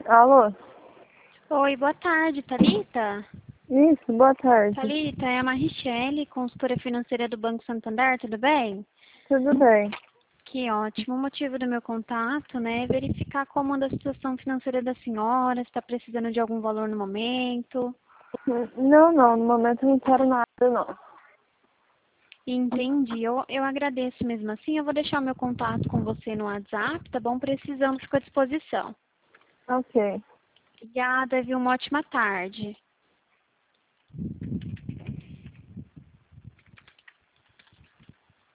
Alô? Oi, boa tarde, Thalita. Isso, boa tarde. Thalita, é a Marichele, consultora financeira do Banco Santander, tudo bem? Tudo bem? Que ótimo. O motivo do meu contato, né, é verificar como anda a situação financeira da senhora, se está precisando de algum valor no momento. Não, no momento eu não quero nada, não. Entendi. Eu agradeço mesmo assim. Eu vou deixar o meu contato com você no WhatsApp, tá bom? Precisando, fico à disposição. Ok. Obrigada, viu? Uma ótima tarde.